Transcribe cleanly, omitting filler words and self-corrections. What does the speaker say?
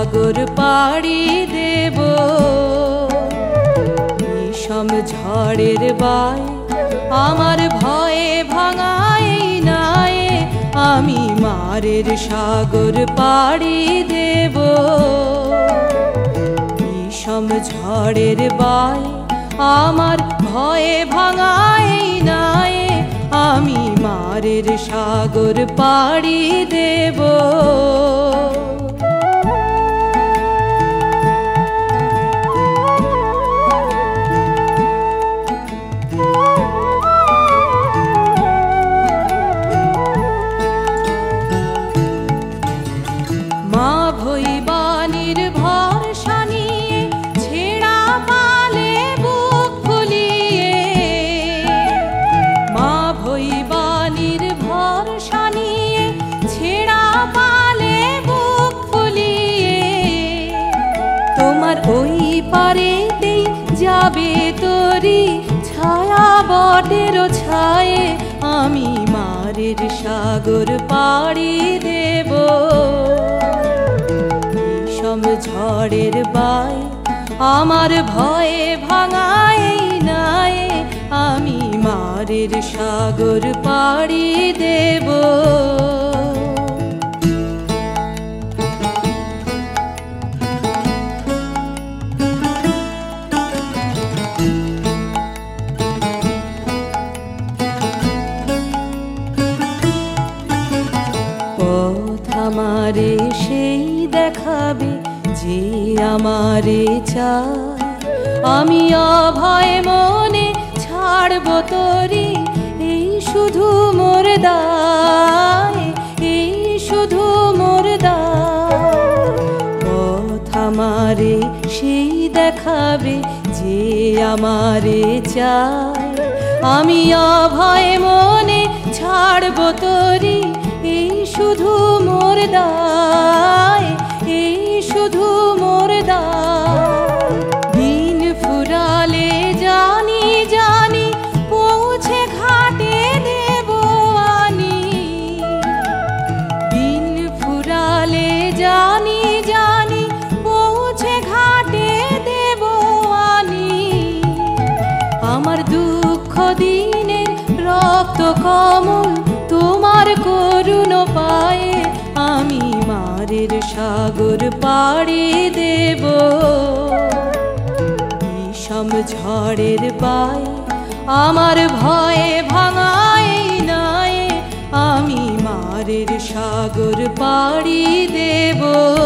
সাগর পাড়ি দেব। বিষম ঝড়ের বায় আমার ভয়ে ভাঙাই নাই, আমি মারের সাগর পাড়ি দেব। বিষম ঝড়ের বায় আমার ভয়ে ভাঙাই নাই, আমি মারের সাগর পাড়ি দেব। মা ভৈবানীর ভরসা নিয়ে ছেঁড়া পালে বুক ফুলিয়ে, মা ভৈবানীর ভরসা নিয়ে ছেঁড়া পালে বুক ফুলিয়ে, তোমার ওই পারেতেই যাবে তরি ছায়া বটের ছায়ে, আমি মারের সাগর পাড়ি দেব। বিষম ঝড়ের বায় আমার ভয়ে ভাঙাই নাই, আমি মারের সাগর পাড়ি দেব। পথ আমারে সেই দেখাবে যে আমারে চায়, আমি অভয় মনে ছাড়ব তরি এই শুধু মোর দায়, এই শুধু মোর দায়। পথ আমারে সেই দেখাবে যে আমারে চায়, আমি অভয় মনে ছাড়ব তরি এই শুধু মোর দায়, এই শুধু মোর দায়। দিন ফুরালে জানি জানি পৌঁছে ঘাটে দেব আনি, দিন ফুরালে জানি জানি পৌঁছে ঘাটে দেব আনি। আমার দুঃখ দিনের রক্ত কমল তোমার করুণ পায়ে, আমি মারের সাগর পাড়ি দেব। বিষম ঝড়ের বায় আমার ভয়ে ভাঙাই নাই, আমি মারের সাগর পাড়ি দেব।